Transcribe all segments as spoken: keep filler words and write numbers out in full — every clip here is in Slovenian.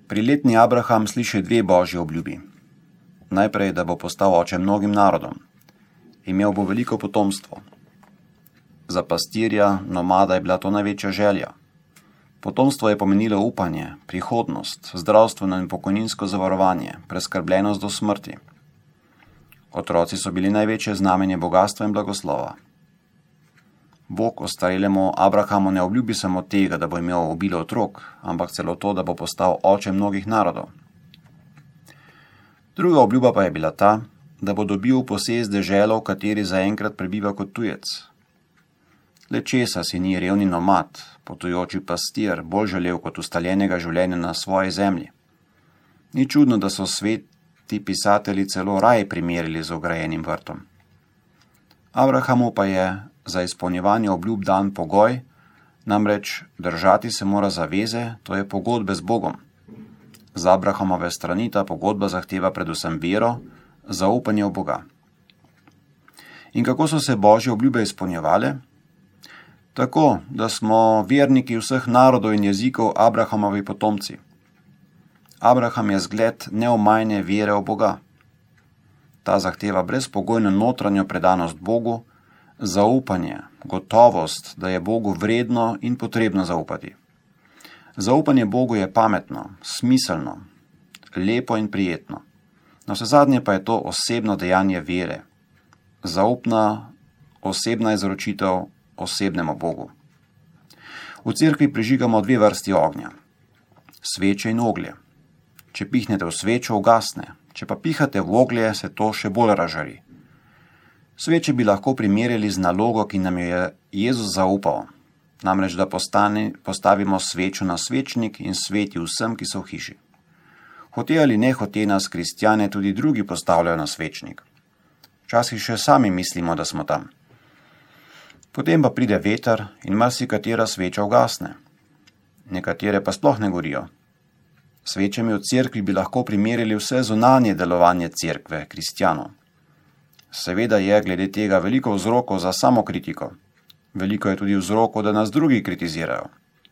Priletni Abraham sliši dve božji obljubi. Najprej, da bo postal oče mnogim narodom. Imel bo veliko potomstvo. Za pastirja, nomada je bila to največja želja. Potomstvo je pomenilo upanje, prihodnost, zdravstveno in pokojninsko zavarovanje, preskrbljenost do smrti. Otroci so bili največje znamenje bogastva in blagoslova. Bog ostarelemu Abrahamu ne obljubi samo tega, da bo imel obilo otrok, ampak celo to, da bo postal oče mnogih narodov. Druga obljuba pa je bila ta, da bo dobil posest deželo, v kateri zaenkrat prebiva kot tujec. Le česa si ni revni nomad, potujoči pastir, bolj želel kot ustaljenega življenja na svoji zemlji. Ni čudno, da so sveti pisatelji celo raj primerjali z ograjenim vrtom. Abrahamu pa je za izpolnjevanje obljub dan pogoj, namreč držati se mora zaveze, to je pogodbe z Bogom. Z Abrahamove strani ta pogodba zahteva predvsem vero, zaupanje v Boga. In kako so se božje obljube izpolnjevale? Tako, da smo verniki vseh narodov in jezikov Abrahamovi potomci. Abraham je zgled neomajne vere v Boga. Ta zahteva brezpogojno notranjo predanost Bogu, zaupanje, gotovost, da je Bogu vredno in potrebno zaupati. Zaupanje Bogu je pametno, smiselno, lepo in prijetno. Navsezadnje pa je to osebno dejanje vere. Zaupna, osebna izročitev osebnemu Bogu. V cerkvi prižigamo dve vrsti ognja. Sveče in oglje. Če pihnete v svečo, ugasne. Če pa pihate v oglje, se to še bolj razžari. Sveče bi lahko primerjali z nalogo, ki nam jo je Jezus zaupal. Namreč, da postane, postavimo svečo na svečnik in sveti vsem, ki so v hiši. Hote ali ne hote nas kristjane tudi drugi postavljajo na svečnik. Včasih še sami mislimo, da smo tam. Potem pa pride veter in marsikatera sveča ugasne. Nekatere pa sploh ne gorijo. Svečami v cerkvi bi lahko primerjali vse zunanje delovanje cerkve, kristjanov. Seveda je glede tega veliko vzrokov za samokritiko. Veliko je tudi vzrokov, da nas drugi kritizirajo.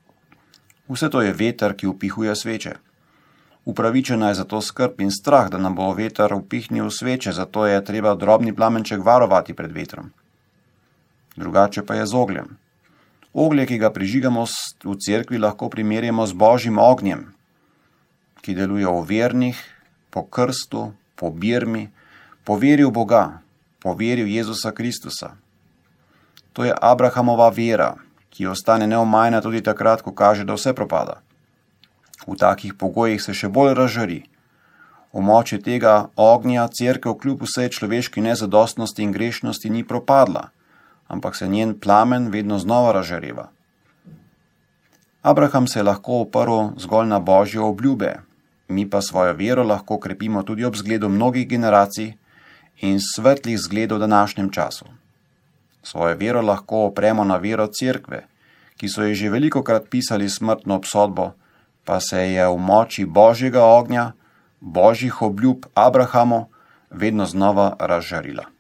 Vse to je veter, ki upihuje sveče. Upravičena je zato skrb in strah, da nam bo veter upihnil sveče, zato je treba drobni plamenček varovati pred vetrom. Drugače pa je z ogljem. Oglje, ki ga prižigamo v cerkvi, lahko primerjamo z božjim ognjem, ki deluje v vernih, po krstu, po birmi, po veri v Boga, po veri v Jezusa Kristusa. To je Abrahamova vera, ki ostane neomajna tudi takrat, ko kaže, da vse propada. V takih pogojih se še bolj razžari. V moči tega ognja cerkev kljub vsej človeški nezadostnosti in grešnosti ni propadla, ampak se njen plamen vedno znova razžareva. Abraham se je lahko oprl zgolj na božje obljube, mi pa svojo vero lahko krepimo tudi ob zgledu mnogih generacij in svetlih zgledov v današnjem času. Svojo vero lahko opremo na vero cerkve, ki so ji že velikokrat pisali smrtno obsodbo, pa se je v moči božjega ognja, božjih obljub Abrahamu vedno znova razžarila.